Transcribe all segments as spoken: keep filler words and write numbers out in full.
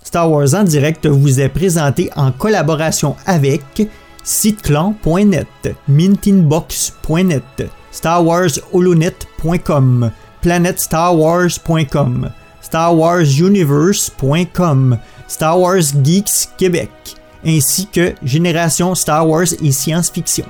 Star Wars en direct vous est présenté en collaboration avec siteclan point net, mintinbox point net, star wars holonet point com, planet star wars point com, star wars universe point com, Star Wars Geeks Québec, ainsi que Génération Star Wars et Science-Fiction.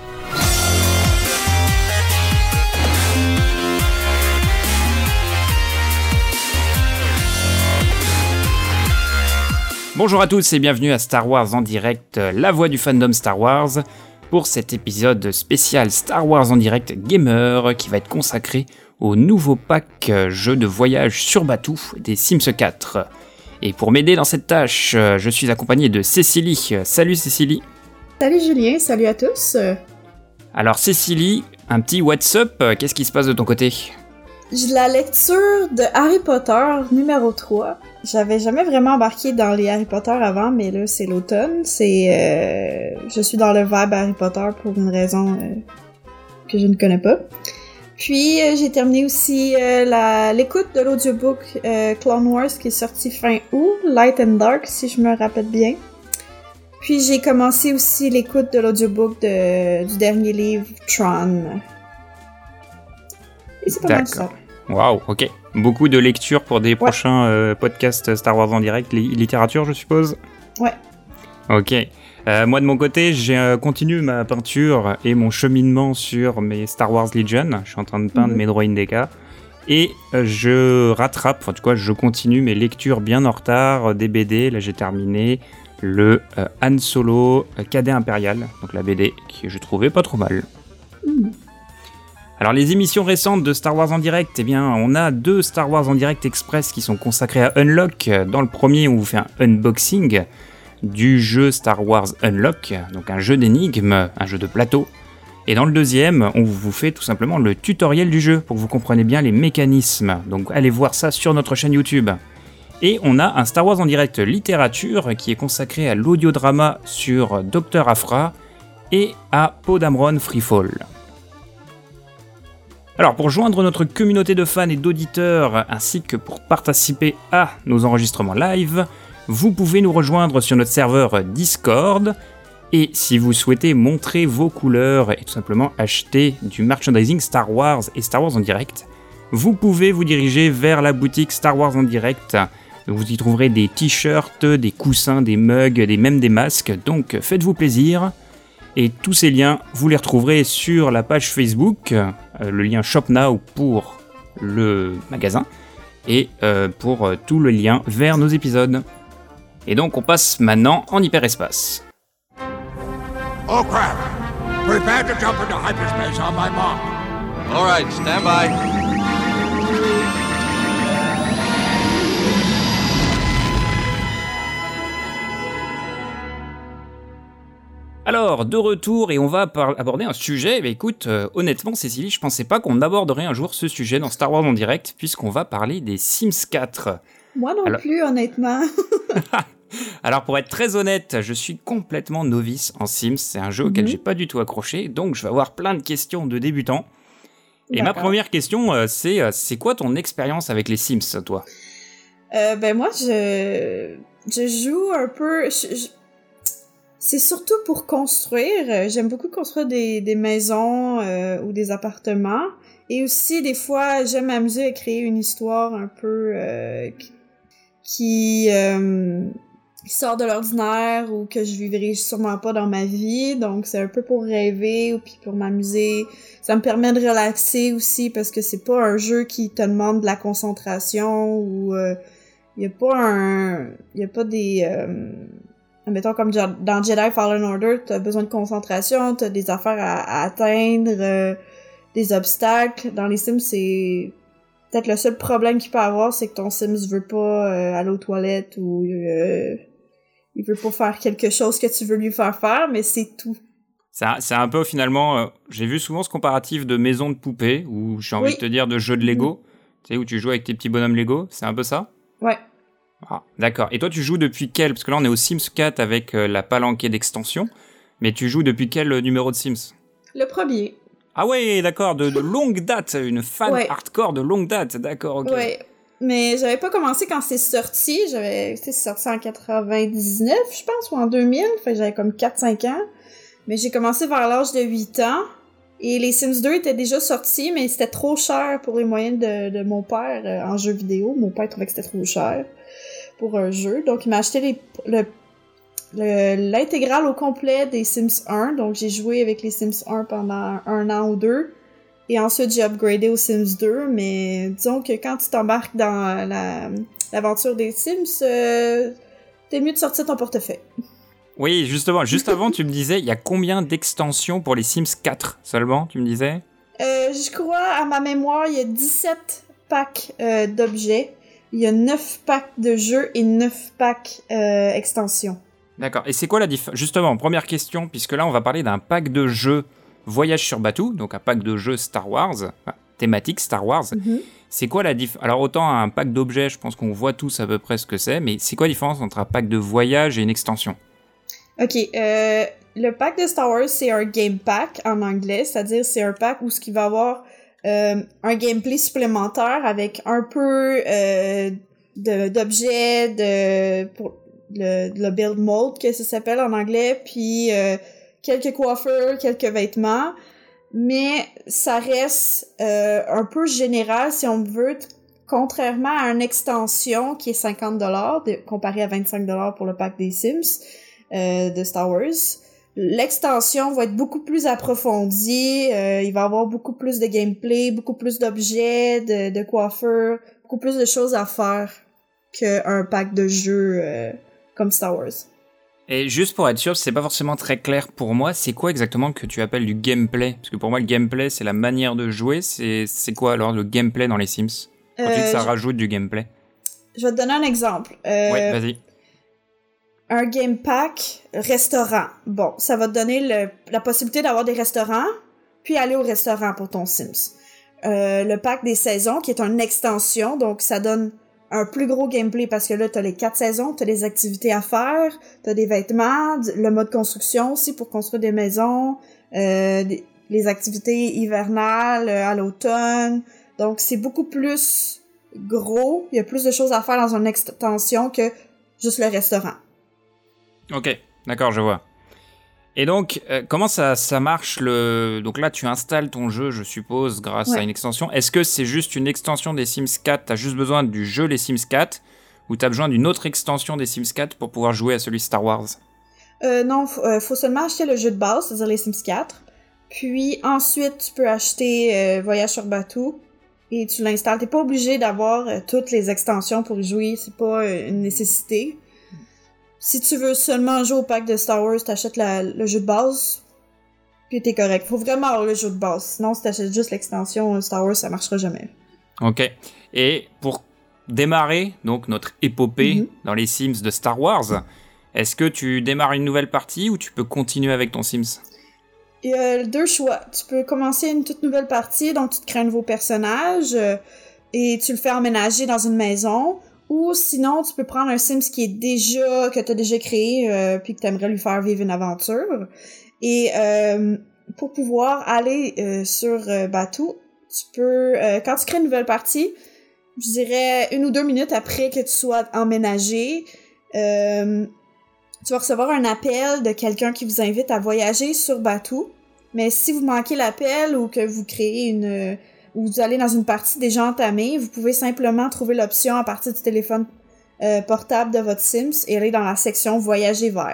Bonjour à tous et bienvenue à Star Wars en direct, la voix du fandom Star Wars, pour cet épisode spécial Star Wars en direct Gamer qui va être consacré au nouveau pack jeu de voyage sur Batuu des Sims quatre. Et pour m'aider dans cette tâche, je suis accompagné de Cécilie. Salut Cécilie. Salut Julien, salut à tous. Alors Cécilie, un petit what's up, qu'est-ce qui se passe de ton côté ? J'ai la lecture de Harry Potter numéro trois. J'avais jamais vraiment embarqué dans les Harry Potter avant, mais là c'est l'automne. C'est, euh, je suis dans le vibe Harry Potter pour une raison euh, que je ne connais pas. Puis euh, j'ai terminé aussi euh, la, l'écoute de l'audiobook euh, Clone Wars qui est sorti fin août, Light and Dark si je me rappelle bien. Puis j'ai commencé aussi l'écoute de l'audiobook de, du dernier livre Tron. Et c'est pas mal ça. Waouh, ok. Beaucoup de lectures pour des ouais. prochains euh, podcasts Star Wars en direct, li- littérature je suppose ? Ouais. Ok. Euh, moi de mon côté, j'ai euh, continué ma peinture et mon cheminement sur mes Star Wars Legion. Je suis en train de peindre mm-hmm. mes droïdes D K. Et euh, je rattrape, enfin, en tout cas, je continue mes lectures bien en retard des B D. Là, j'ai terminé le euh, Han Solo euh, Cadet Impérial, donc la B D que je trouvais pas trop mal. Mm. Alors, les émissions récentes de Star Wars en direct, eh bien, on a deux Star Wars en direct express qui sont consacrés à Unlock. Dans le premier, on vous fait un unboxing du jeu Star Wars Unlock, donc un jeu d'énigmes, un jeu de plateau. Et dans le deuxième, on vous fait tout simplement le tutoriel du jeu pour que vous compreniez bien les mécanismes. Donc allez voir ça sur notre chaîne YouTube. Et on a un Star Wars en direct littérature qui est consacré à l'audiodrama sur Docteur Aphra et à Poe Dameron Freefall. Alors pour joindre notre communauté de fans et d'auditeurs ainsi que pour participer à nos enregistrements live, vous pouvez nous rejoindre sur notre serveur Discord, et si vous souhaitez montrer vos couleurs et tout simplement acheter du merchandising Star Wars et Star Wars en direct, vous pouvez vous diriger vers la boutique Star Wars en direct. Vous y trouverez des t-shirts, des coussins, des mugs, et même des masques, donc faites-vous plaisir. Et tous ces liens, vous les retrouverez sur la page Facebook, euh, le lien Shop Now pour le magasin, et euh, pour euh, tout le lien vers nos épisodes. Et donc on passe maintenant en hyperespace. Oh crap! Prepare to jump into hyperspace on my mark. All right, stand by. Alors, de retour, et on va par- aborder un sujet, bah écoute, euh, honnêtement Cécilie, je pensais pas qu'on aborderait un jour ce sujet dans Star Wars en direct, puisqu'on va parler des Sims quatre. Moi non Alors... plus, honnêtement. Alors pour être très honnête, je suis complètement novice en Sims, c'est un jeu auquel mm-hmm. j'ai pas du tout accroché, donc je vais avoir plein de questions de débutants. Et D'accord. ma première question, euh, c'est, euh, c'est quoi ton expérience avec les Sims, toi ? euh, Ben moi, je, je joue un peu... Je, je... C'est surtout pour construire. J'aime beaucoup construire des, des maisons euh, ou des appartements. Et aussi, des fois, j'aime m'amuser à créer une histoire un peu euh, qui, euh, qui sort de l'ordinaire ou que je vivrai sûrement pas dans ma vie. Donc, c'est un peu pour rêver ou puis pour m'amuser. Ça me permet de relaxer aussi parce que c'est pas un jeu qui te demande de la concentration ou il euh, y a pas un... Il y a pas des... Euh, mettons comme dans Jedi Fallen Order, t'as besoin de concentration, t'as des affaires à, à atteindre, euh, des obstacles. Dans les Sims, c'est peut-être le seul problème qu'il peut avoir, c'est que ton Sims veut pas euh, aller aux toilettes ou euh, il veut pas faire quelque chose que tu veux lui faire faire, mais c'est tout. C'est un, c'est un peu finalement, euh, j'ai vu souvent ce comparatif de maison de poupée, ou j'ai envie oui. de te dire de jeu de Lego, mmh. tu sais, où tu joues avec tes petits bonhommes Lego, c'est un peu ça ? Ouais. Ah, d'accord. Et toi, tu joues depuis quel ? Parce que là, on est au Sims quatre avec euh, la palanquée d'extension. Mais tu joues depuis quel euh, numéro de Sims ? Le premier. Ah ouais, d'accord, de, de longue date. Une fan ouais. hardcore de longue date. D'accord, ok. Ouais. mais j'avais pas commencé quand c'est sorti. J'avais, c'est sorti en quatre-vingt-dix-neuf, je pense, ou en deux mille. Fait que j'avais comme quatre cinq ans. Mais j'ai commencé vers l'âge de huit ans. Et les Sims deux étaient déjà sortis, mais c'était trop cher pour les moyens de, de mon père euh, en jeu vidéo. Mon père trouvait que c'était trop cher pour un jeu. Donc, il m'a acheté les, le, le, l'intégrale au complet des Sims un. Donc, j'ai joué avec les Sims un pendant un an ou deux. Et ensuite, j'ai upgradé aux Sims deux. Mais disons que quand tu t'embarques dans la, l'aventure des Sims, euh, t'es mieux de sortir ton portefeuille. Oui, justement, juste avant, tu me disais, il y a combien d'extensions pour les Sims quatre seulement, tu me disais? Euh, je crois, à ma mémoire, il y a dix-sept packs euh, d'objets. Il y a neuf packs de jeux et neuf packs euh, extensions. D'accord. Et c'est quoi la différence? Justement, première question, puisque là, on va parler d'un pack de jeux Voyage sur Batuu, donc un pack de jeux Star Wars, enfin, thématique Star Wars. Mm-hmm. C'est quoi la différence? Alors, autant un pack d'objets, je pense qu'on voit tous à peu près ce que c'est, mais c'est quoi la différence entre un pack de voyage et une extension? Ok, euh, le pack de Star Wars, c'est un game pack en anglais, c'est-à-dire c'est un pack où ce qui va avoir euh, un gameplay supplémentaire avec un peu euh, de, d'objets, de, pour le, le build mode que ça s'appelle en anglais, puis euh, quelques coiffures, quelques vêtements, mais ça reste euh, un peu général si on veut, contrairement à une extension qui est cinquante dollars comparé à vingt-cinq dollars pour le pack des Sims. Euh, de Star Wars. L'extension va être beaucoup plus approfondie, euh, il va y avoir beaucoup plus de gameplay, beaucoup plus d'objets, de, de coiffures, beaucoup plus de choses à faire qu'un pack de jeux euh, comme Star Wars. Et juste pour être sûr, c'est pas forcément très clair pour moi, c'est quoi exactement que tu appelles du gameplay? Parce que pour moi, le gameplay, c'est la manière de jouer, c'est, c'est quoi alors le gameplay dans les Sims? Quand euh, tu dis que ça je... rajoute du gameplay. Je vais te donner un exemple. Euh, ouais, vas-y. Un game pack restaurant. Bon, ça va te donner le, la possibilité d'avoir des restaurants, puis aller au restaurant pour ton Sims. Euh, le pack des saisons, qui est une extension, donc ça donne un plus gros gameplay parce que là, t'as les quatre saisons, t'as des activités à faire, t'as des vêtements, le mode construction aussi pour construire des maisons, euh, des, les activités hivernales euh, à l'automne. Donc, c'est beaucoup plus gros. Il y a plus de choses à faire dans une extension que juste le restaurant. Ok, d'accord, je vois. Et donc, euh, comment ça, ça marche le... Donc là, tu installes ton jeu, je suppose, grâce ouais. à une extension. Est-ce que c'est juste une extension des Sims quatre? T'as juste besoin du jeu les Sims quatre? Ou t'as besoin d'une autre extension des Sims quatre pour pouvoir jouer à celui Star Wars? Euh, non, faut, euh, faut seulement acheter le jeu de base, c'est-à-dire les Sims quatre. Puis ensuite, tu peux acheter euh, Voyage sur Batuu et tu l'installes. T'es pas obligé d'avoir euh, toutes les extensions pour y jouer, c'est pas euh, une nécessité. Si tu veux seulement jouer au pack de Star Wars, t'achètes la, le jeu de base, puis t'es correct. Faut vraiment avoir le jeu de base. Sinon, si t'achètes juste l'extension Star Wars, ça marchera jamais. Ok. Et pour démarrer donc notre épopée mm-hmm. dans les Sims de Star Wars, est-ce que tu démarres une nouvelle partie ou tu peux continuer avec ton Sims? Il y a deux choix. Tu peux commencer une toute nouvelle partie, donc tu te crées un nouveau personnage euh, et tu le fais emménager dans une maison. Ou sinon, tu peux prendre un Sims qui est déjà, que tu as déjà créé, euh, puis que tu aimerais lui faire vivre une aventure. Et euh, pour pouvoir aller euh, sur euh, Batuu, tu peux, euh, quand tu crées une nouvelle partie, je dirais une ou deux minutes après que tu sois emménagé, euh, tu vas recevoir un appel de quelqu'un qui vous invite à voyager sur Batuu. Mais si vous manquez l'appel ou que vous créez une... ou vous allez dans une partie déjà entamée, vous pouvez simplement trouver l'option à partir du téléphone euh, portable de votre Sims et aller dans la section « Voyager vers ».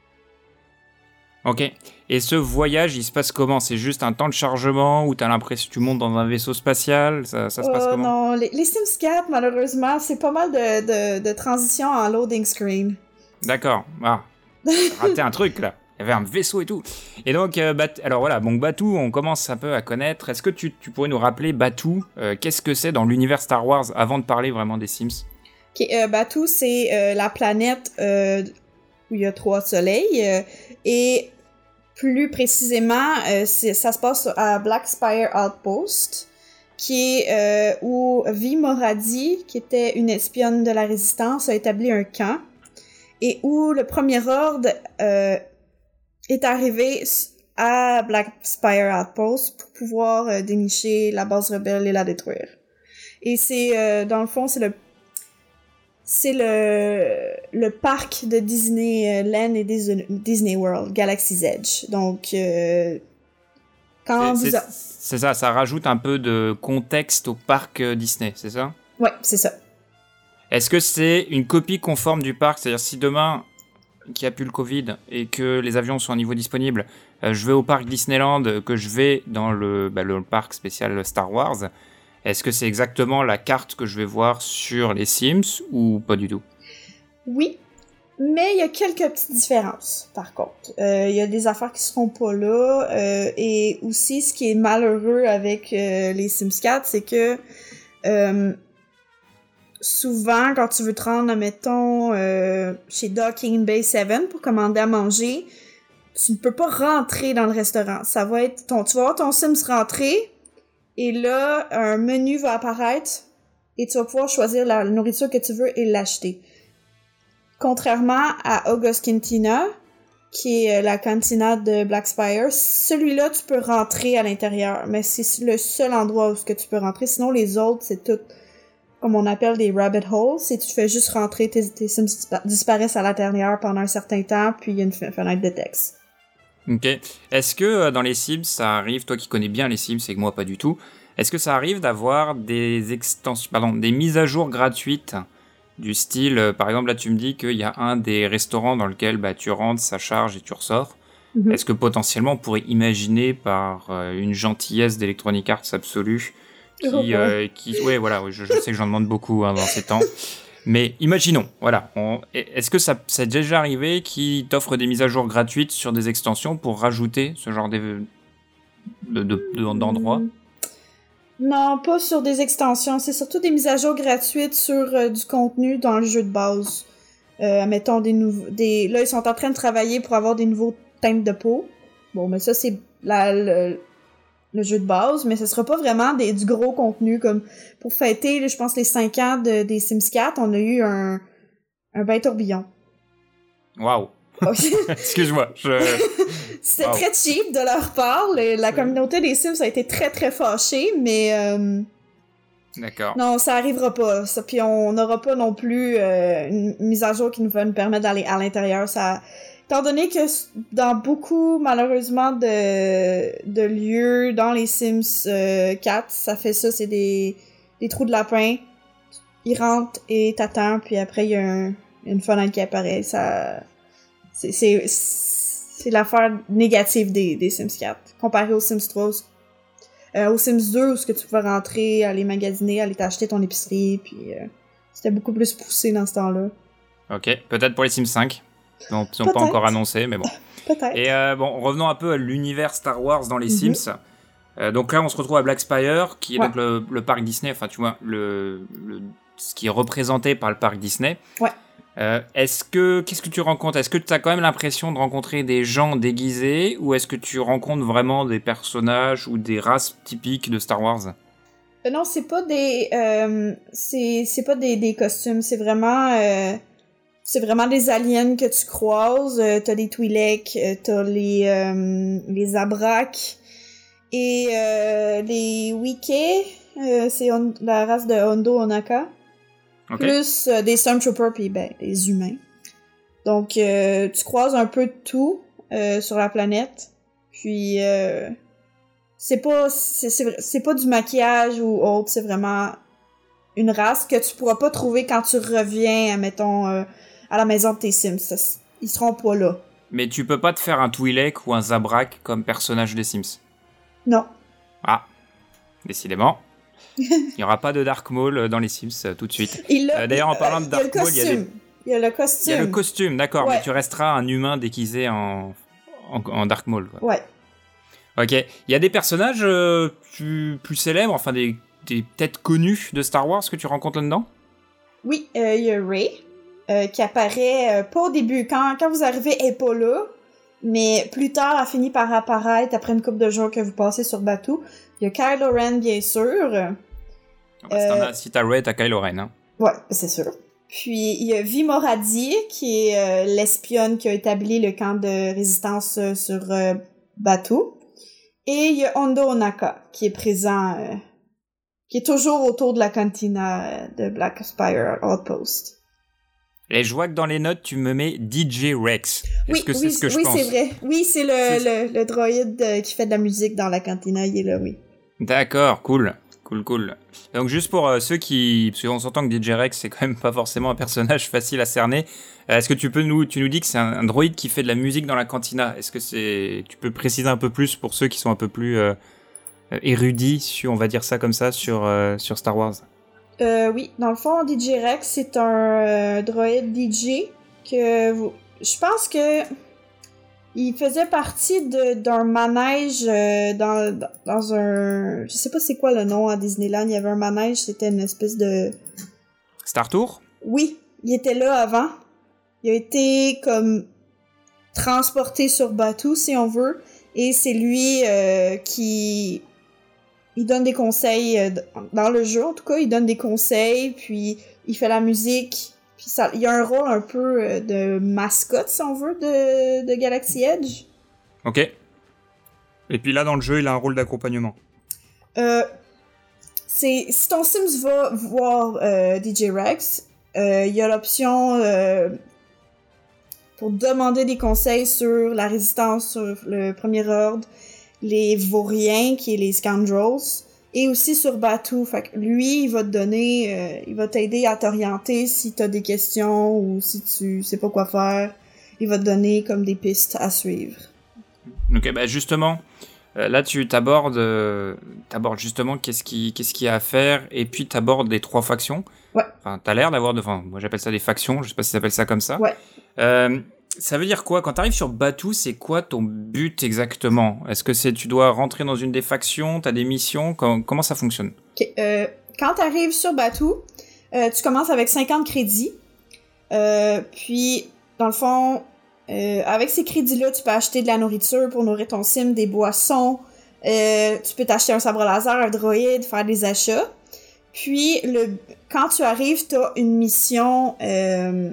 Ok. Et ce voyage, il se passe comment? C'est juste un temps de chargement ou t'as l'impression que tu montes dans un vaisseau spatial? Ça, ça se passe euh, comment? Non, les, les Sims quatre, malheureusement, c'est pas mal de, de, de transitions en loading screen. D'accord. Ah, raté un truc, là. Il y avait un vaisseau et tout. Et donc, euh, Bat- alors voilà, donc Batuu, on commence un peu à connaître. Est-ce que tu, tu pourrais nous rappeler Batuu, euh, qu'est-ce que c'est dans l'univers Star Wars avant de parler vraiment des Sims? Ok, euh, Batuu, c'est euh, la planète euh, où il y a trois soleils. Euh, et plus précisément, euh, c'est, ça se passe à Black Spire Outpost, qui est euh, où Vi Moradi, qui était une espionne de la Résistance, a établi un camp. Et où le Premier Ordre... Euh, est arrivé à Black Spire Outpost pour pouvoir euh, dénicher la base rebelle et la détruire. Et c'est, euh, dans le fond, c'est le c'est le, le parc de Disneyland et Disney, Disney World, Galaxy's Edge. Donc, euh, quand c'est, vous... c'est, A... c'est ça, ça rajoute un peu de contexte au parc Disney, c'est ça? Ouais, c'est ça. Est-ce que c'est une copie conforme du parc? C'est-à-dire, si demain, qu'il n'y a plus le Covid et que les avions sont à niveau disponible, euh, je vais au parc Disneyland, que je vais dans le, bah, le parc spécial Star Wars, est-ce que c'est exactement la carte que je vais voir sur les Sims ou pas du tout? Oui, mais il y a quelques petites différences, par contre. Il euh, y a des affaires qui seront pas là, euh, et aussi, ce qui est malheureux avec euh, les Sims quatre, c'est que euh, souvent, quand tu veux te rendre, mettons, euh, chez Docking Bay sept pour commander à manger, tu ne peux pas rentrer dans le restaurant. Ça va être ton, tu vas voir ton Sims rentrer, et là, un menu va apparaître, et tu vas pouvoir choisir la nourriture que tu veux et l'acheter. Contrairement à August Cantina, qui est la cantina de Black Spire, celui-là, tu peux rentrer à l'intérieur, mais c'est le seul endroit où que tu peux rentrer. Sinon, les autres, c'est tout, comme on appelle des rabbit holes, c'est tu fais juste rentrer, tes, tes Sims disparaissent à l'intérieur pendant un certain temps, puis il y a une fenêtre de texte. Ok. Est-ce que euh, dans les Sims, ça arrive, toi qui connais bien les Sims et que moi pas du tout, est-ce que ça arrive d'avoir des extensions, pardon, des mises à jour gratuites du style, euh, par exemple là tu me dis qu'il y a un des restaurants dans lequel bah, tu rentres, ça charge et tu ressors. Mm-hmm. Est-ce que potentiellement on pourrait imaginer par euh, une gentillesse d'Electronic Arts absolue qui, oh, euh, qui, ouais voilà, je, je sais que j'en demande beaucoup hein, dans ces temps. Mais imaginons, voilà, on, est-ce que ça, ça est déjà arrivé qu'ils t'offrent des mises à jour gratuites sur des extensions pour rajouter ce genre de, de, de, de, d'endroits? Non, pas sur des extensions. C'est surtout des mises à jour gratuites sur euh, du contenu dans le jeu de base. Euh, mettons des nouveaux... Des... Là, ils sont en train de travailler pour avoir des nouveaux teintes de peau. Bon, mais ça, c'est la, le, le jeu de base, mais ce sera pas vraiment des, du gros contenu comme pour fêter, là, je pense, les cinq ans de, des Sims quatre, on a eu un, un bain tourbillon. Waouh! Excuse-moi. Je... C'était wow. Très cheap de leur part. Le, la communauté des Sims a été très, très fâchée, mais... Euh... D'accord. Non, ça arrivera pas. Ça, puis on n'aura pas non plus euh, une mise à jour qui nous va nous permettre d'aller à l'intérieur. Ça... Étant donné que dans beaucoup, malheureusement, de, de lieux dans les Sims euh, quatre, ça fait ça, c'est des, des trous de lapin. Ils rentrent et t'attends, puis après, il y a un, une fenêtre qui apparaît. Ça, c'est, c'est, c'est l'affaire négative des, des Sims quatre. Comparé aux Sims trois, euh, aux Sims deux, où ce que tu pouvais rentrer, aller magasiner, aller t'acheter ton épicerie, puis euh, c'était beaucoup plus poussé dans ce temps-là. Ok, peut-être pour les Sims cinq. Donc, ils n'ont pas encore annoncé, mais bon. Peut-être. Et euh, bon, revenons un peu à l'univers Star Wars dans les mm-hmm. Sims. Euh, donc là, on se retrouve à Black Spire, qui est ouais. donc le, le parc Disney, enfin, tu vois, le, le, ce qui est représenté par le parc Disney. Ouais. Euh, est-ce que, qu'est-ce que tu rencontres? Est-ce que tu as quand même l'impression de rencontrer des gens déguisés, ou est-ce que tu rencontres vraiment des personnages ou des races typiques de Star Wars? Euh, non, c'est pas des, euh, c'est, c'est pas des, des costumes, c'est vraiment... Euh... C'est vraiment des aliens que tu croises. Euh, t'as les Twi'lek, euh, t'as les euh, les Zabrak et euh, les Wike. Euh, c'est on- la race de Hondo Ohnaka. Okay. Plus euh, des Stormtroopers puis ben des humains. Donc euh, tu croises un peu de tout euh, sur la planète. Puis euh, c'est pas c'est, c'est c'est pas du maquillage ou autre. C'est vraiment une race que tu pourras pas trouver quand tu reviens, mettons. Euh, à la maison de tes Sims. Ça, ils seront pas là. Mais tu peux pas te faire un Twi'lek ou un Zabrak comme personnage des Sims? Non. Ah, décidément. Il n'y aura pas de Dark Maul dans les Sims euh, tout de suite. Euh, d'ailleurs, en parlant de Dark Maul, il y a des... Il y a le costume. Il y a le costume, d'accord, ouais. Mais tu resteras un humain déguisé en, en, en Dark Maul. Quoi. Ouais. Ok. Il y a des personnages euh, plus, plus célèbres, enfin des, des peut-être connus de Star Wars que tu rencontres là-dedans? Oui, il euh, y a Rey. Euh, qui apparaît euh, pas au début. Quand, quand vous arrivez, elle est pas là, mais plus tard, elle finit par apparaître après une couple de jours que vous passez sur Batuu. Il y a Kylo Ren, bien sûr. Ah bah, euh, si t'as Rey, t'as Kylo Ren, hein? Ouais, c'est sûr. Puis, il y a Vi Moradi, qui est euh, l'espionne qui a établi le camp de résistance euh, sur euh, Batuu. Et il y a Hondo Ohnaka, qui est présent euh, qui est toujours autour de la cantina de Black Spire Outpost. Et je vois que dans les notes, tu me mets D J Rex. Est-ce oui, que c'est oui, ce que je oui, pense? Oui, c'est vrai. Oui, c'est le, c'est... le, le droïde euh, qui fait de la musique dans la cantina, il est là, oui. D'accord, cool. Cool, cool. Donc juste pour euh, ceux qui... Parce qu'on s'entend que D J Rex, c'est quand même pas forcément un personnage facile à cerner. Euh, est-ce que tu peux nous... Tu nous dis que c'est un, un droïde qui fait de la musique dans la cantina. Est-ce que c'est... Tu peux préciser un peu plus pour ceux qui sont un peu plus euh, érudits, sur, on va dire ça comme ça, sur, euh, sur Star Wars? Euh, oui, dans le fond, D J Rex, c'est un euh, droïde D J que vous... je pense que il faisait partie de, d'un manège euh, dans, dans un... Je sais pas c'est quoi le nom à Disneyland, il y avait un manège, c'était une espèce de... Star Tour? Oui, il était là avant. Il a été comme transporté sur Batuu, si on veut, et c'est lui euh, qui... Il donne des conseils euh, dans le jeu, en tout cas, il donne des conseils, puis il fait la musique, puis ça, il y a un rôle un peu euh, de mascotte, si on veut, de, de Galaxy Edge. Ok. Et puis là, dans le jeu, il a un rôle d'accompagnement. Euh, c'est, si ton Sims va voir euh, D J Rex, euh, il y a l'option euh, pour demander des conseils sur la résistance, sur le Premier Ordre, les Vauriens, qui est les Scoundrels, et aussi sur Batuu. Fait que lui, il va te donner, euh, il va t'aider à t'orienter si t'as des questions ou si tu sais pas quoi faire. Il va te donner comme des pistes à suivre. Ok, bah justement, euh, là tu t'abordes, euh, t'abordes justement qu'est-ce qui, qu'est-ce qu'il y a à faire, et puis t'abordes les trois factions. Ouais. Enfin, t'as l'air d'avoir, de, enfin, moi j'appelle ça des factions, je sais pas si t'appelles ça comme ça. Ouais. Euh, Ça veut dire quoi? Quand t'arrives sur Batuu, c'est quoi ton but exactement? Est-ce que c'est tu dois rentrer dans une des factions? T'as des missions? Comment, comment ça fonctionne? Okay. Euh, quand t'arrives sur Batuu, euh, tu commences avec cinquante crédits. Euh, puis, dans le fond, euh, avec ces crédits-là, tu peux acheter de la nourriture pour nourrir ton sim, des boissons. Euh, tu peux t'acheter un sabre laser, un droïde, faire des achats. Puis, le, quand tu arrives, t'as une mission... Euh,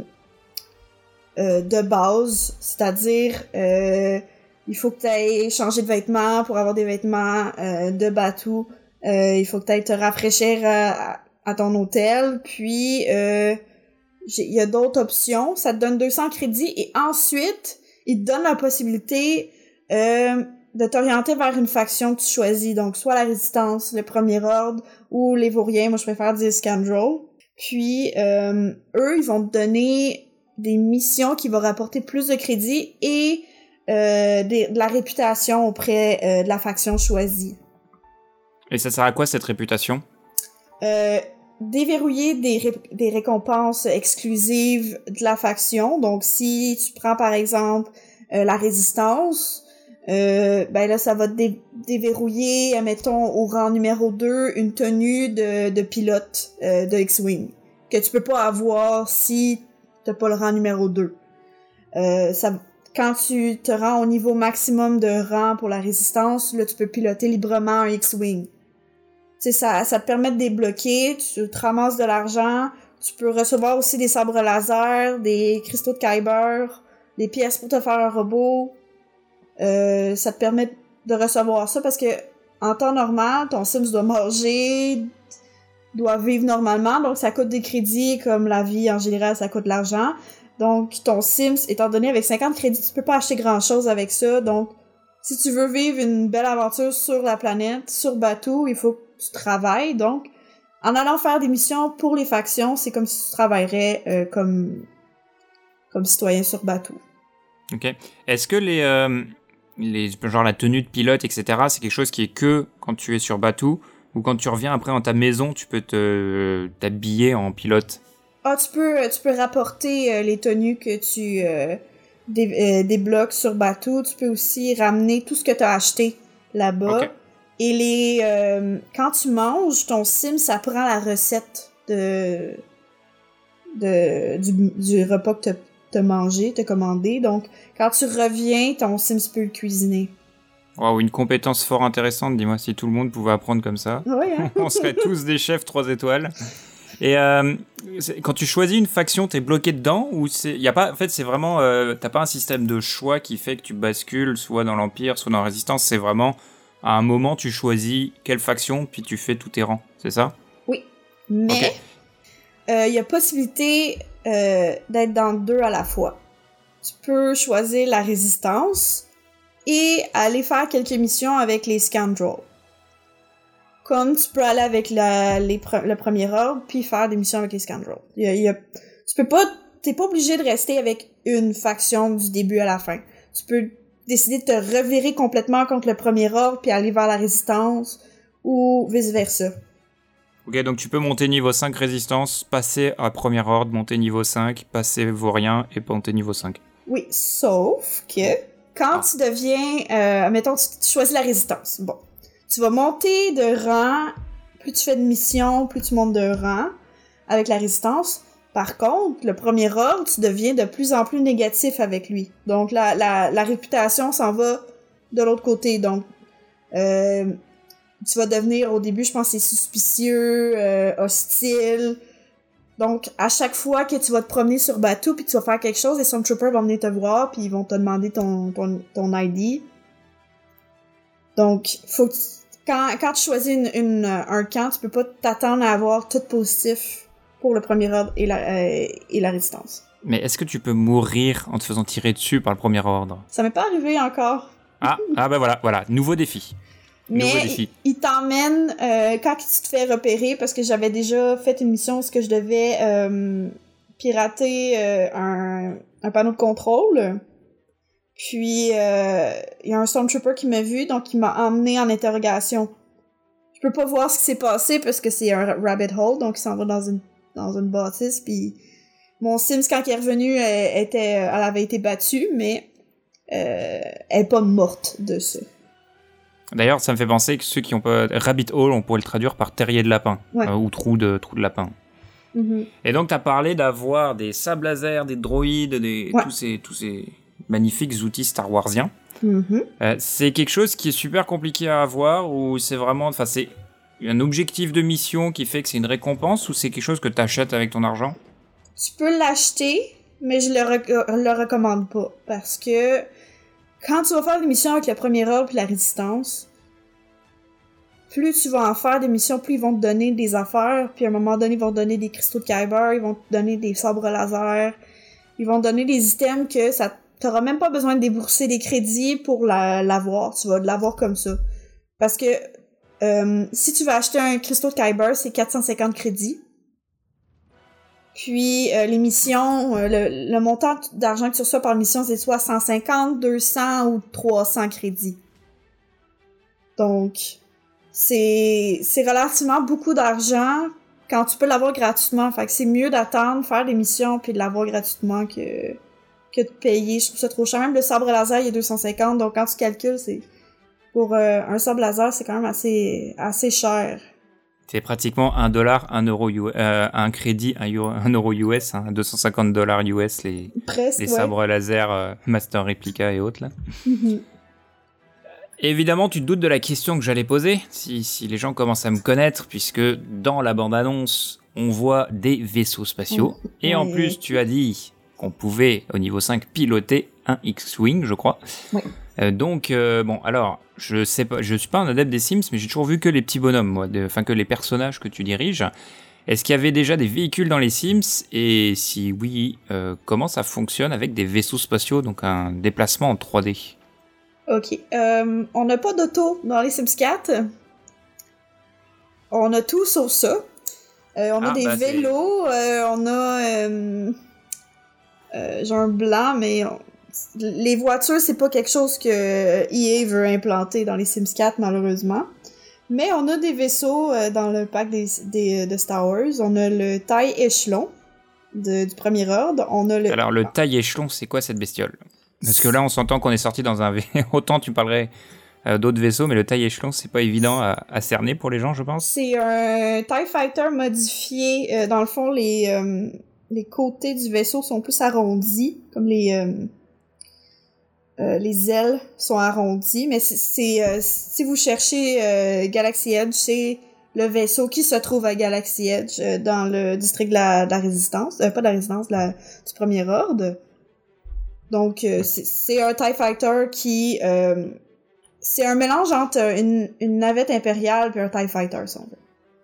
Euh, de base, c'est-à-dire euh, il faut que tu ailles changer de vêtements pour avoir des vêtements euh, de Batuu, euh, il faut que tu ailles te rafraîchir à, à ton hôtel, puis euh, il y a d'autres options, ça te donne deux cents crédits, et ensuite, il te donne la possibilité euh, de t'orienter vers une faction que tu choisis, donc soit la Résistance, le Premier Ordre, ou les Vauriens, moi je préfère dire Scoundrel. Puis, euh, eux, ils vont te donner des missions qui vont rapporter plus de crédits et euh, des, de la réputation auprès euh, de la faction choisie. Et ça sert à quoi cette réputation? Euh, déverrouiller des, ré- des récompenses exclusives de la faction. Donc, si tu prends par exemple euh, la Résistance, euh, ben là, ça va te dé- déverrouiller, admettons, au rang numéro deux, une tenue de, de pilote euh, de X-Wing que tu peux pas avoir si t'as pas le rang numéro deux. Euh, ça, quand tu te rends au niveau maximum de rang pour la Résistance, là, tu peux piloter librement un X-Wing. Tu sais, ça, ça te permet de débloquer, tu te ramasses de l'argent, tu peux recevoir aussi des sabres laser, des cristaux de Kyber, des pièces pour te faire un robot. Euh, ça te permet de recevoir ça parce que, en temps normal, ton Sims doit manger, doit vivre normalement, donc ça coûte des crédits, comme la vie en général, ça coûte de l'argent. Donc, ton Sims, étant donné avec cinquante crédits, tu peux pas acheter grand-chose avec ça, donc si tu veux vivre une belle aventure sur la planète, sur Batuu, il faut que tu travailles, donc en allant faire des missions pour les factions, c'est comme si tu travaillerais euh, comme, comme citoyen sur Batuu. Ok. Est-ce que les, euh, les, genre la tenue de pilote, et cetera, c'est quelque chose qui est que quand tu es sur Batuu? Ou quand tu reviens après dans ta maison, tu peux te t'habiller en pilote? Ah, tu peux, tu peux rapporter euh, les tenues que tu euh, dé- euh, débloques sur Batuu. Tu peux aussi ramener tout ce que tu as acheté là-bas. Okay. Et les euh, quand tu manges, ton Sim, ça prend la recette de, de du, du repas que tu as mangé, tu as commandé. Donc, quand tu reviens, ton Sims peut le cuisiner. Wow, une compétence fort intéressante, dis-moi, si tout le monde pouvait apprendre comme ça. Oui, hein? On serait tous des chefs trois étoiles. Et euh, quand tu choisis une faction, t'es bloqué dedans ou c'est, y a pas, en fait, c'est vraiment, euh, t'as pas un système de choix qui fait que tu bascules soit dans l'Empire, soit dans la Résistance. C'est vraiment, à un moment, tu choisis quelle faction, puis tu fais tous tes rangs. c'est ça? Oui, mais il okay. euh, y a possibilité euh, d'être dans deux à la fois. Tu peux choisir la résistance et aller faire quelques missions avec les Scoundrels. Comme tu peux aller avec la, les pre- le premier ordre puis faire des missions avec les Scoundrels. Y a, y a, tu peux pas, t'es pas obligé de rester avec une faction du début à la fin. Tu peux décider de te revirer complètement contre le premier ordre puis aller vers la résistance ou vice versa. Ok, donc tu peux monter niveau cinq résistance, passer à premier ordre, monter niveau cinq, passer vaurien et monter niveau cinq. Oui, sauf que quand ah. tu deviens, euh, mettons, tu, tu choisis la résistance. Bon, tu vas monter de rang, plus tu fais de missions, plus tu montes de rang avec la résistance. Par contre, le premier ordre, tu deviens de plus en plus négatif avec lui. Donc, la, la, la réputation s'en va de l'autre côté. Donc, euh, tu vas devenir, au début, je pense, c'est suspicieux, euh, hostile. Donc, à chaque fois que tu vas te promener sur bateau puis tu vas faire quelque chose, les Stormtroopers vont venir te voir puis ils vont te demander ton, ton, ton I D. Donc, faut que tu, quand, quand tu choisis une, une, un camp, tu peux pas t'attendre à avoir tout positif pour le premier ordre et la, euh, et la résistance. Mais est-ce que tu peux mourir en te faisant tirer dessus par le premier ordre? Ça m'est pas arrivé encore. Ah, ah bah voilà, voilà, nouveau défi. Mais il, il t'emmène euh, quand tu te fais repérer, parce que j'avais déjà fait une mission où ce que je devais euh, pirater euh, un, un panneau de contrôle. Puis il euh, y a un Stormtrooper qui m'a vu, donc il m'a emmené en interrogation. Je peux pas voir ce qui s'est passé parce que c'est un rabbit hole, donc il s'en va dans une dans une bâtisse. Puis mon Sims, quand il est revenu, elle, était, elle avait été battue, mais euh, elle est pas morte de ça. D'ailleurs, ça me fait penser que ceux qui ont pas... Rabbit Hole, on pourrait le traduire par terrier de lapin, ouais. euh, ou trou de, trou de lapin. Mm-hmm. Et donc, tu as parlé d'avoir des sables laser, des droïdes, des... Ouais. tous, ces, tous ces magnifiques outils Star Warsiens. Mm-hmm. Euh, c'est quelque chose qui est super compliqué à avoir, ou c'est vraiment... Enfin, c'est un objectif de mission qui fait que c'est une récompense, ou c'est quelque chose que tu achètes avec ton argent? Tu peux l'acheter, mais je le, re- le recommande pas, parce que... Quand tu vas faire des missions avec le premier ordre et la résistance, plus tu vas en faire des missions, plus ils vont te donner des affaires, puis à un moment donné, ils vont te donner des cristaux de Kyber, ils vont te donner des sabres laser, ils vont te donner des items que ça t'auras même pas besoin de débourser des crédits pour la, l'avoir, tu vas l'avoir comme ça. Parce que euh, si tu veux acheter un cristaux de Kyber, c'est quatre cent cinquante crédits. Puis, euh, les missions, euh, le, le montant d'argent que tu reçois par mission, c'est soit cent cinquante, deux cents ou trois cents crédits. Donc, c'est, c'est relativement beaucoup d'argent quand tu peux l'avoir gratuitement. Fait que c'est mieux d'attendre, faire des missions, puis de l'avoir gratuitement que, que de payer. Je trouve ça trop cher. Même le sabre laser, il est deux cent cinquante. Donc, quand tu calcules, c'est pour euh, un sabre laser, c'est quand même assez, assez cher. C'est pratiquement un dollar, un euro, euh, un crédit, un, euro, un euro U S, hein, deux cent cinquante dollars U S, les, Presque, les sabres ouais. laser, euh, Master Replica et autres, là. Mm-hmm. Évidemment, tu te doutes de la question que j'allais poser, si, si les gens commencent à me connaître, puisque dans la bande-annonce, on voit des vaisseaux spatiaux, mmh. et en plus, tu as dit qu'on pouvait, au niveau cinq, piloter un X-Wing, je crois. Oui. Euh, donc, euh, bon, alors, je sais pas, je suis pas un adepte des Sims, mais j'ai toujours vu que les petits bonhommes, moi, enfin que les personnages que tu diriges. Est-ce qu'il y avait déjà des véhicules dans les Sims? Et si oui, euh, comment ça fonctionne avec des vaisseaux spatiaux, donc un déplacement en trois D? Ok, euh, on n'a pas d'auto dans les Sims quatre. On a tout sauf ça. Euh, on a ah, des bah vélos, euh, on a euh, euh, genre un blanc, mais on... les voitures, c'est pas quelque chose que E A veut implanter dans les Sims quatre, malheureusement. Mais on a des vaisseaux euh, dans le pack des, des, de Star Wars. On a le TIE Échelon de, du premier ordre. On a le... Alors, le TIE Échelon, c'est quoi cette bestiole? Parce que là, on s'entend qu'on est sorti dans un... Autant tu parlerais euh, d'autres vaisseaux, mais le TIE Échelon, c'est pas évident à, à cerner pour les gens, je pense. C'est un TIE Fighter modifié. Euh, dans le fond, les, euh, les côtés du vaisseau sont plus arrondis, comme les... Euh, Euh, les ailes sont arrondies, mais c'est, c'est euh, si vous cherchez euh, Galaxy Edge, c'est le vaisseau qui se trouve à Galaxy Edge euh, dans le district de la, de la Résistance, euh, pas de la Résistance, de la, du Premier Ordre. Donc euh, c'est, c'est un TIE Fighter qui euh, c'est un mélange entre une, une navette impériale et un TIE Fighter, si on veut.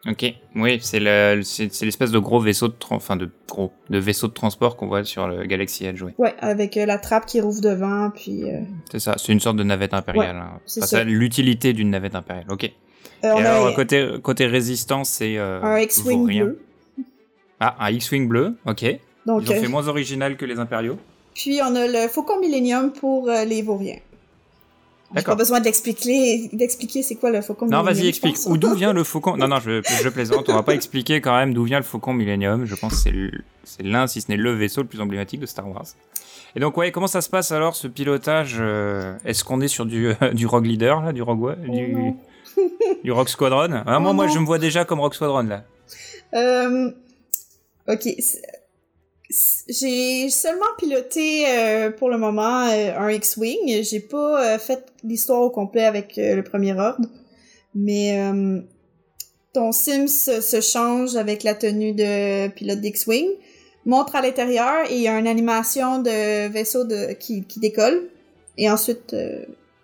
Ok, oui, c'est, le, c'est, c'est l'espèce de gros vaisseau de, tra- enfin de gros, de vaisseau de transport qu'on voit sur le Galaxy Edge, oui. Ouais, avec euh, la trappe qui rouvre devant, puis... Euh... C'est ça, c'est une sorte de navette impériale. Ouais, hein. c'est Enfin, ça. ça, l'utilité d'une navette impériale, ok. Euh, Et on alors, a côté, côté résistance, c'est... Euh, un X-Wing vaurien. bleu. Ah, un X-Wing bleu, ok. Donc, Ils ont euh, fait moins original que les impériaux. Puis on a le Faucon Millennium pour euh, les vauriens. J'ai D'accord. pas besoin d'expliquer, d'expliquer c'est quoi le Faucon Non, Millennium. vas-y, explique. Ou d'où vient le faucon? Non, non, je, je plaisante. On va pas expliquer quand même d'où vient le Faucon Millennium. Je pense que c'est, le, c'est l'un, si ce n'est le vaisseau le plus emblématique de Star Wars. Et donc, ouais, comment ça se passe alors, ce pilotage euh, Est-ce qu'on est sur du, euh, du Rogue Leader, là, du Rogue, One, Oh du, non. du Rogue Squadron ah, Oh Moi, moi, non. je me vois déjà comme Rogue Squadron, là. Euh, ok. C'est- c'est- J'ai seulement piloté euh, pour le moment euh, un X-Wing. J'ai pas euh, fait l'histoire au complet avec euh, le Premier Ordre. Mais euh, ton Sims se, se change avec la tenue de pilote d'X-Wing. Montre à l'intérieur et il y a une animation de vaisseau de, qui, qui décolle. Et ensuite, euh,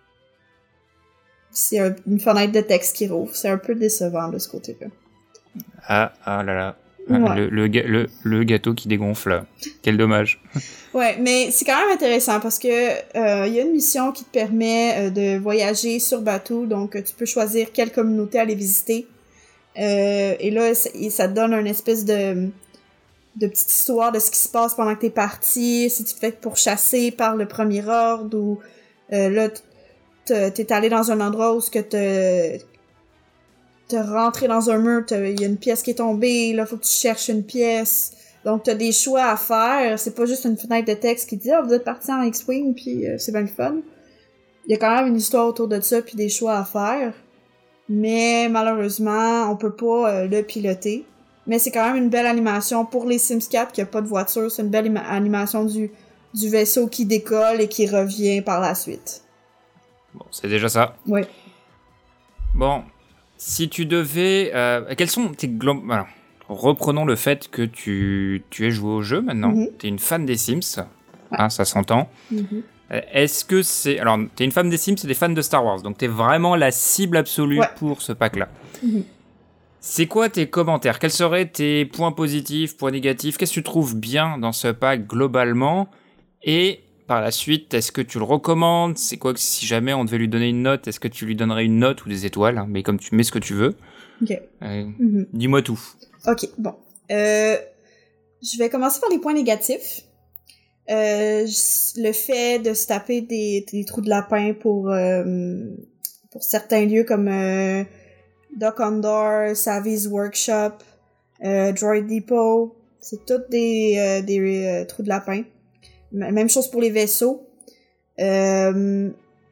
c'est un- une fenêtre de texte qui rouvre. C'est un peu décevant de ce côté-là. Ah, ah là là. Ouais. Le, le, ga- le, le gâteau qui dégonfle. Quel dommage. Ouais, mais c'est quand même intéressant parce que euh, il y a une mission qui te permet euh, de voyager sur Batuu, donc euh, tu peux choisir quelle communauté aller visiter. Euh, et là, ça, et ça te donne une espèce de de petite histoire de ce qui se passe pendant que t'es parti, si tu te fais pourchasser par le Premier Ordre ou euh, là t- t'es allé dans un endroit où ce que te t'es rentré dans un mur, il y a une pièce qui est tombée, là faut que tu cherches une pièce. Donc t'as des choix à faire, c'est pas juste une fenêtre de texte qui dit ah, vous êtes parti en X-Wing puis euh, c'est bien le fun. Il y a quand même une histoire autour de ça puis des choix à faire. Mais malheureusement, on peut pas euh, le piloter. Mais c'est quand même une belle animation pour les Sims quatre qui a pas de voiture, c'est une belle ima- animation du du vaisseau qui décolle et qui revient par la suite. Bon, c'est déjà ça. Ouais. Bon, si tu devais... Euh, quels sont tes... Glo- alors, reprenons le fait que tu, tu aies joué au jeu maintenant. Mhm. Tu es une fan des Sims. Hein, ça s'entend. Mm-hmm. Euh, Est-ce que c'est... Alors, tu es une fan des Sims et des fans de Star Wars. Donc, tu es vraiment la cible absolue Ouais. pour ce pack-là. Mhm. C'est quoi tes commentaires? Quels seraient tes points positifs, points négatifs? Qu'est-ce que tu trouves bien dans ce pack globalement? Et par la suite, est-ce que tu le recommandes? C'est quoi que si jamais on devait lui donner une note, est-ce que tu lui donnerais une note ou des étoiles, hein? Mais comme tu mets ce que tu veux. Ok. Euh, Mhm. dis-moi tout. Ok, bon. Euh, je vais commencer par les points négatifs. Euh, j- le fait de se taper des, des trous de lapin pour, euh, pour certains lieux comme euh, Dock Ondor, Savi's Workshop, euh, Droid Depot, c'est toutes des, euh, des euh, trous de lapin. M- même chose pour les vaisseaux. Euh,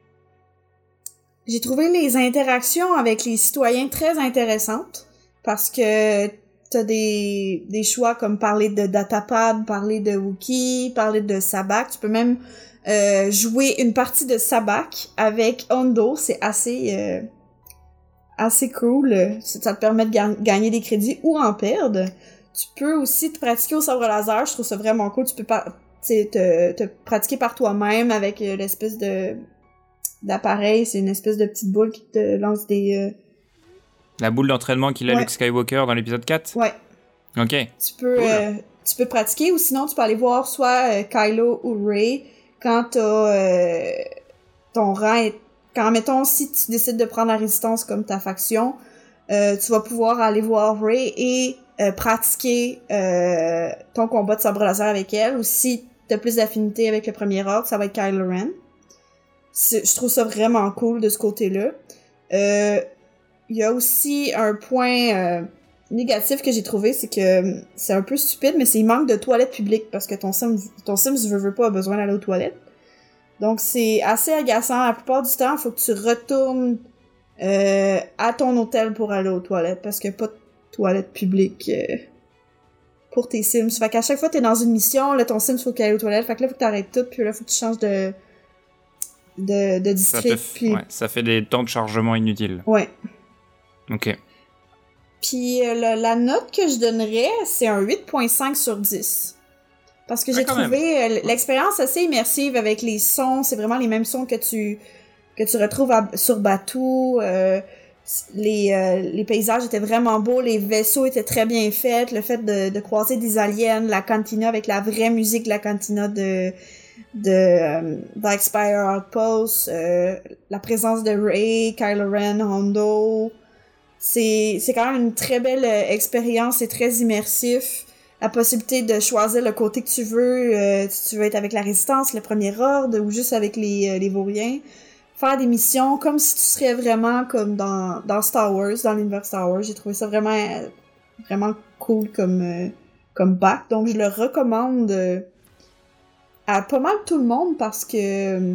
j'ai trouvé les interactions avec les citoyens très intéressantes parce que t'as des, des choix comme parler de Datapad, parler de Wookiee, parler de Sabak. Tu peux même euh, jouer une partie de Sabak avec Hondo. C'est assez euh, assez cool. Ça te permet de ga- gagner des crédits ou en perdre. Tu peux aussi te pratiquer au sabre laser. Je trouve ça vraiment cool. Tu peux pas te, te pratiquer par toi-même avec euh, l'espèce de d'appareil. C'est une espèce de petite boule qui te lance des... Euh... La boule d'entraînement qu'il a Ouais. Luke Skywalker dans l'épisode quatre? Ouais. Ok. Tu peux, Cool. euh, tu peux pratiquer ou sinon tu peux aller voir soit euh, Kylo ou Rey quand t'as euh, ton rang est... Quand, mettons, si tu décides de prendre la résistance comme ta faction, euh, tu vas pouvoir aller voir Rey et euh, pratiquer euh, ton combat de sabre laser avec elle. Ou si t'as plus d'affinité avec le Premier Ordre, ça va être Kylo Ren. C'est- Je trouve ça vraiment cool de ce côté-là. Euh, Il y a aussi un point... Euh, négatif que j'ai trouvé, c'est que euh, c'est un peu stupide, mais c'est il manque de toilettes publiques parce que ton Sims, ton Sims veut, veut pas a besoin d'aller aux toilettes. Donc c'est assez agaçant. La plupart du temps, il faut que tu retournes euh, à ton hôtel pour aller aux toilettes parce qu'il n'y a pas de toilettes publiques euh, pour tes Sims. Fait qu'à chaque fois que t'es dans une mission, là, ton Sims faut qu'il aille aux toilettes. Fait que là, faut que t'arrêtes tout, puis là, faut que tu changes de de, de Ça, district. te f- Puis... ouais, ça fait des temps de chargement inutiles. ouais. Ok. Puis euh, la, la note que je donnerais, c'est un huit virgule cinq sur dix. Parce que Ouais, j'ai quand trouvé euh, l'expérience assez immersive avec les sons. C'est vraiment les mêmes sons que tu que tu retrouves à- sur Batuu. Euh, les, euh, les paysages étaient vraiment beaux, les vaisseaux étaient très bien faits, le fait de, de croiser des aliens, la cantina avec la vraie musique de la cantina de de euh, d'Spire Outpost, euh, la présence de Rey, Kylo Ren, Hondo, c'est c'est quand même une très belle euh, expérience, c'est très immersif. La possibilité de choisir le côté que tu veux, euh, si tu veux être avec la Résistance, le Premier Ordre, ou juste avec les, euh, les Vauriens. Faire des missions comme si tu serais vraiment comme dans, dans Star Wars, dans l'univers Star Wars. J'ai trouvé ça vraiment, vraiment cool comme, euh, comme bac. Donc, je le recommande euh, à pas mal tout le monde parce que euh,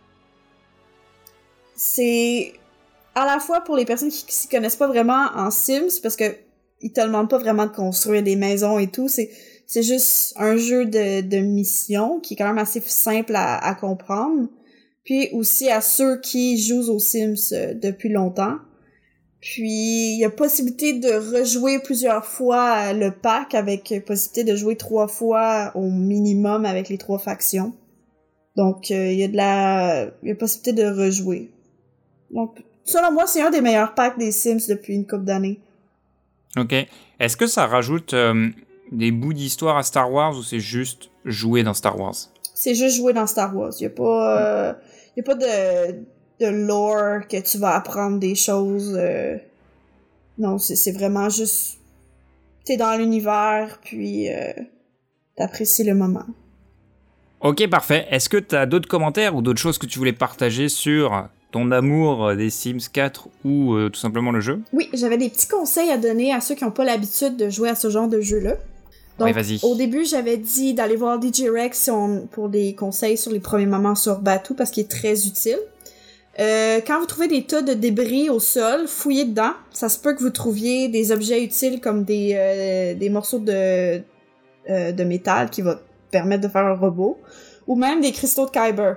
c'est à la fois pour les personnes qui, qui s'y connaissent pas vraiment en Sims, parce que ils te demandent pas vraiment de construire des maisons et tout. C'est, c'est juste un jeu de, de mission qui est quand même assez simple à, à comprendre. Puis aussi à ceux qui jouent aux Sims euh, depuis longtemps. Puis il y a possibilité de rejouer plusieurs fois le pack avec possibilité de jouer trois fois au minimum avec les trois factions. Donc il euh, y a de la il y a possibilité de rejouer. Donc selon moi, c'est un des meilleurs packs des Sims depuis une couple d'années. Ok. Est-ce que ça rajoute euh, des bouts d'histoire à Star Wars ou c'est juste jouer dans Star Wars? C'est juste jouer dans Star Wars. Il y a pas euh, y a pas de de lore que tu vas apprendre des choses. Euh... Non, c'est c'est vraiment juste t'es dans l'univers puis euh, t'apprécies le moment. Ok, parfait. Est-ce que t'as d'autres commentaires ou d'autres choses que tu voulais partager sur ton amour des Sims quatre ou euh, tout simplement le jeu? Oui, j'avais des petits conseils à donner à ceux qui n'ont pas l'habitude de jouer à ce genre de jeu-là. Donc, ouais, vas-y. Au début, j'avais dit d'aller voir D J Rex si on, pour des conseils sur les premiers moments sur Batuu parce qu'il est très utile. Euh, quand vous trouvez des tas de débris au sol, fouillez dedans. Ça se peut que vous trouviez des objets utiles comme des, euh, des morceaux de, euh, de métal qui vont permettre de faire un robot ou même des cristaux de Kyber.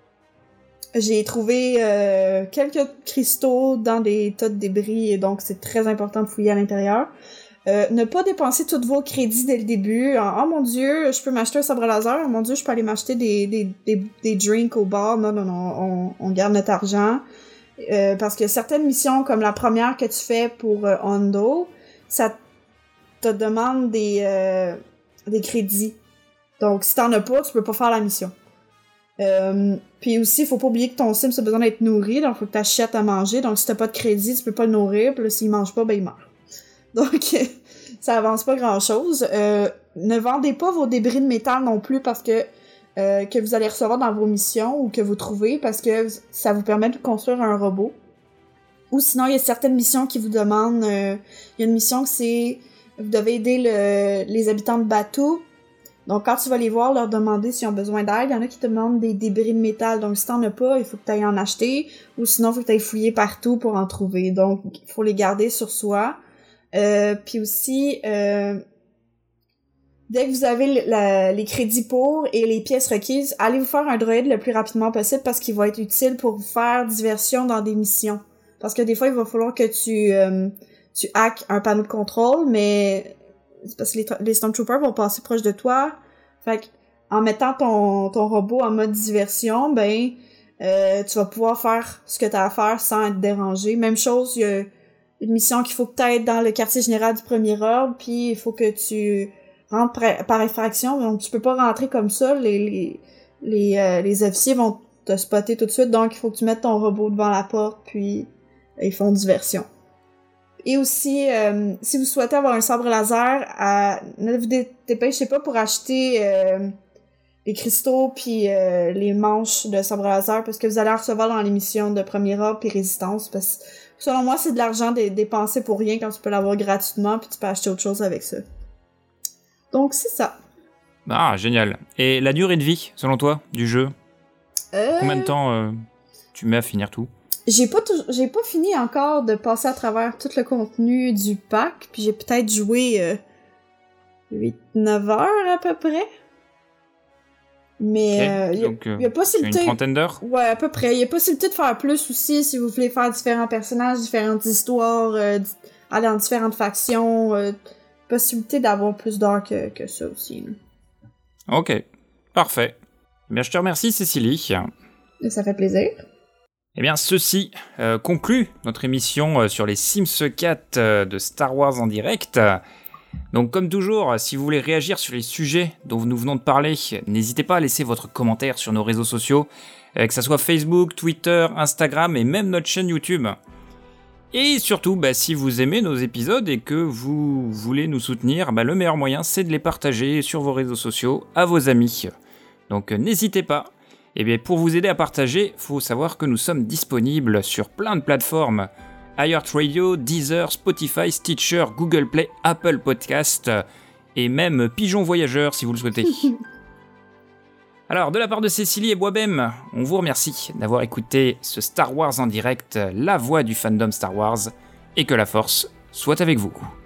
J'ai trouvé euh, quelques cristaux dans des tas de débris et donc c'est très important de fouiller à l'intérieur. Euh, ne pas dépenser tous vos crédits dès le début. Oh, oh mon dieu, je peux m'acheter un sabre laser. Oh mon dieu, je peux aller m'acheter des, des, des, des drinks au bar. Non, non, non, on, on garde notre argent. Euh, parce que certaines missions, comme la première que tu fais pour euh, Hondo, ça te demande des, euh, des crédits. Donc si t'en as pas, tu peux pas faire la mission. Euh, puis aussi, il faut pas oublier que ton Sim a besoin d'être nourri, donc faut que t'achètes à manger. Donc si t'as pas de crédit, tu peux pas le nourrir. Puis là, s'il mange pas, ben il meurt. Donc, ça avance pas grand-chose. Euh, ne vendez pas vos débris de métal non plus parce que euh, que vous allez recevoir dans vos missions ou que vous trouvez parce que ça vous permet de construire un robot. Ou sinon, il y a certaines missions qui vous demandent... Euh, il y a une mission que c'est... Vous devez aider le, les habitants de Batuu. Donc, quand tu vas les voir, leur demander s'ils ont besoin d'aide, il y en a qui te demandent des débris de métal. Donc, si t'en as pas, il faut que tu ailles en acheter. Ou sinon, il faut que tu ailles fouiller partout pour en trouver. Donc, il faut les garder sur soi. Euh, puis aussi, euh, dès que vous avez la, les crédits pour et les pièces requises, allez vous faire un droïde le plus rapidement possible parce qu'il va être utile pour vous faire diversion dans des missions. Parce que des fois, il va falloir que tu euh, tu hackes un panneau de contrôle, mais c'est parce que les, les Stormtroopers vont passer proche de toi. Fait que, en mettant ton, ton robot en mode diversion, ben euh, tu vas pouvoir faire ce que tu as à faire sans être dérangé. Même chose, il y a une mission qu'il faut que tu ailles dans le quartier général du Premier Ordre, puis il faut que tu rentres par, par effraction, donc tu peux pas rentrer comme ça, les les les, euh, les officiers vont te spotter tout de suite, donc il faut que tu mettes ton robot devant la porte, puis euh, ils font diversion. Et aussi, euh, si vous souhaitez avoir un sabre laser, à, ne vous dé- dépêchez pas pour acheter euh, les cristaux puis euh, les manches de sabre laser, parce que vous allez en recevoir dans les missions de Premier Ordre puis Résistance, parce que selon moi, c'est de l'argent dé- dépensé pour rien quand tu peux l'avoir gratuitement puis tu peux acheter autre chose avec ça. Donc, c'est ça. Ah, génial. Et la durée de vie, selon toi, du jeu? Euh... Combien de temps euh, tu mets à finir tout? J'ai pas tout... j'ai pas fini encore de passer à travers tout le contenu du pack, puis j'ai peut-être joué euh, huit neuf heures à peu près. Mais okay. euh, y a, Donc, euh, y a possibilité... une trentaine d'heures? Ouais, à peu près. Il y a possibilité de faire plus aussi si vous voulez faire différents personnages, différentes histoires, euh, aller dans différentes factions. Euh, possibilité d'avoir plus d'heures que, que ça aussi. Là. Ok, parfait. Eh bien, je te remercie, Cécilie. Ça fait plaisir. Eh bien, ceci euh, conclut notre émission euh, sur les Sims quatre euh, de Star Wars en direct. Donc, comme toujours, si vous voulez réagir sur les sujets dont nous venons de parler, n'hésitez pas à laisser votre commentaire sur nos réseaux sociaux, euh, que ce soit Facebook, Twitter, Instagram et même notre chaîne YouTube. Et surtout, bah, si vous aimez nos épisodes et que vous voulez nous soutenir, bah, le meilleur moyen, c'est de les partager sur vos réseaux sociaux à vos amis. Donc, euh, n'hésitez pas. Et bien, pour vous aider à partager, faut savoir que nous sommes disponibles sur plein de plateformes. iHeartRadio, Deezer, Spotify, Stitcher, Google Play, Apple Podcast et même Pigeon Voyageur si vous le souhaitez. Alors, de la part de Cécilie et Boisbem, on vous remercie d'avoir écouté ce Star Wars en direct, la voix du fandom Star Wars, et que la force soit avec vous.